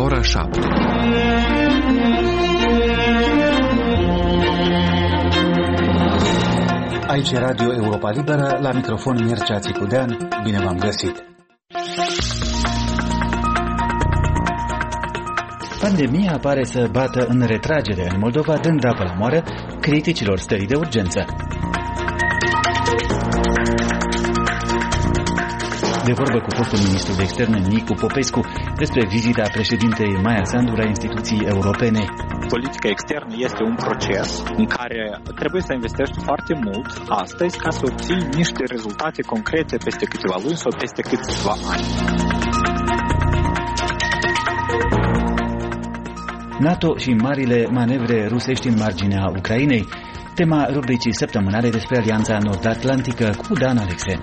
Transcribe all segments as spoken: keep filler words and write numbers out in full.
ora șapte. Aici e Radio Europa Liberă, la microfon Mircea Țicudean. Bine v-am găsit! Pandemia pare să bată în retragere în Moldova, dând apă la moară criticilor stării de urgență. De vorbă cu fostul ministru de externe Nicu Popescu despre vizita președintei Maia Sandu la instituții europene. Politica externă este un proces în care trebuie să investești foarte mult astăzi ca să obții niște rezultate concrete peste câteva luni sau peste câțiva ani. NATO și marile manevre rusești în marginea Ucrainei, tema rubricii săptămânale despre Alianța Nord-Atlantică cu Dan Alexe.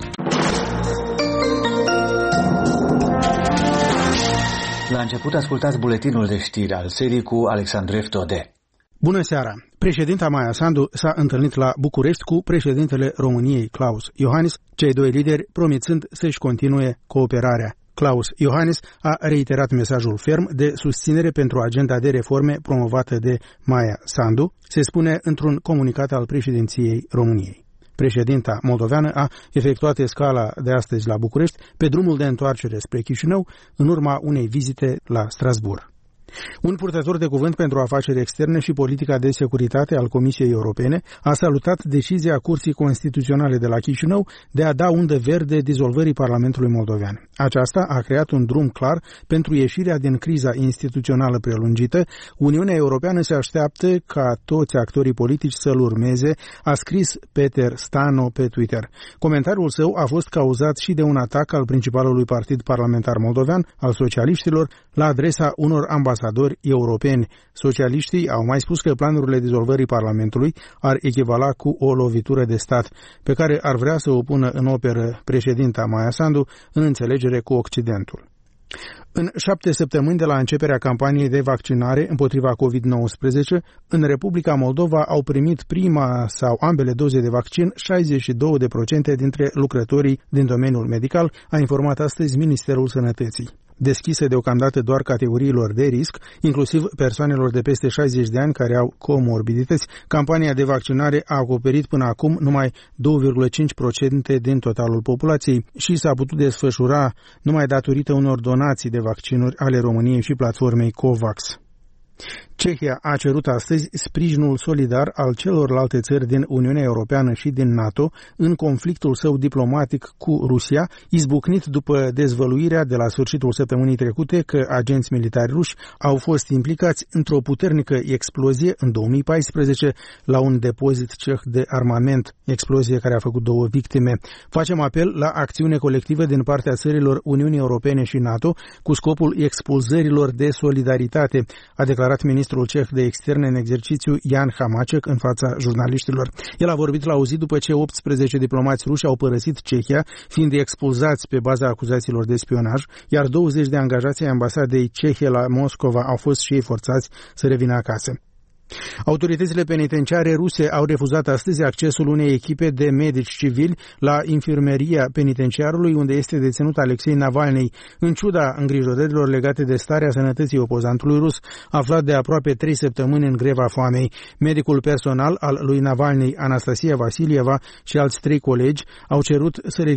La început ascultați buletinul de știri al serii cu Alexandru Tode. Bună seara! Președinta Maia Sandu s-a întâlnit la București cu președintele României, Klaus Iohannis, cei doi lideri promițând să-și continue cooperarea. Klaus Iohannis a reiterat mesajul ferm de susținere pentru agenda de reforme promovată de Maia Sandu, se spune într-un comunicat al președinției României. Președinta moldoveană a efectuat escala de astăzi la București pe drumul de întoarcere spre Chișinău în urma unei vizite la Strasbourg. Un purtător de cuvânt pentru afaceri externe și politica de securitate al Comisiei Europene a salutat decizia Curții Constituționale de la Chișinău de a da undă verde dizolvării Parlamentului moldovean. Aceasta a creat un drum clar pentru ieșirea din criza instituțională prelungită. Uniunea Europeană se așteaptă ca toți actorii politici să-l urmeze, a scris Peter Stano pe Twitter. Comentariul său a fost cauzat și de un atac al principalului partid parlamentar moldovean, al socialiștilor, la adresa unor ambasadori europeni. Socialiștii au mai spus că planurile dizolvării Parlamentului ar echivala cu o lovitură de stat, pe care ar vrea să o pună în operă președinta Maia Sandu în înțelegere cu Occidentul. În șapte săptămâni de la începerea campaniei de vaccinare împotriva covid nouăsprezece, în Republica Moldova au primit prima sau ambele doze de vaccin șaizeci și doi la sută dintre lucrătorii din domeniul medical, a informat astăzi Ministerul Sănătății. Deschisă deocamdată doar categoriilor de risc, inclusiv persoanelor de peste șaizeci de ani care au comorbidități, campania de vaccinare a acoperit până acum numai doi virgulă cinci la sută din totalul populației și s-a putut desfășura numai datorită unor donații de vaccinuri ale României și platformei COVAX. Cehia a cerut astăzi sprijinul solidar al celorlalte țări din Uniunea Europeană și din NATO în conflictul său diplomatic cu Rusia, izbucnit după dezvăluirea de la sfârșitul săptămânii trecute că agenți militari ruși au fost implicați într-o puternică explozie în două mii paisprezece la un depozit ceh de armament, explozie care a făcut două victime. Facem apel la acțiune colectivă din partea țărilor Uniunii Europene și NATO cu scopul expulzărilor de solidaritate, a declarat ministrul ceh de externe în exercițiu Jan Hamáček în fața jurnaliștilor. El a vorbit la o zi după ce optsprezece diplomați ruși au părăsit Cehia, fiind expulzați pe baza acuzațiilor de spionaj, iar douăzeci de angajați ai ambasadei cehe la Moscova au fost și ei forțați să revină acasă. Autoritățile penitenciare ruse au refuzat astăzi accesul unei echipe de medici civili la infirmeria penitenciarului unde este deținut Alexei Navalny, în ciuda îngrijorărilor legate de starea sănătății opozantului rus, aflat de aproape trei săptămâni în greva foamei. Medicul personal al lui Navalny, Anastasia Vasilieva, și alți trei colegi au cerut să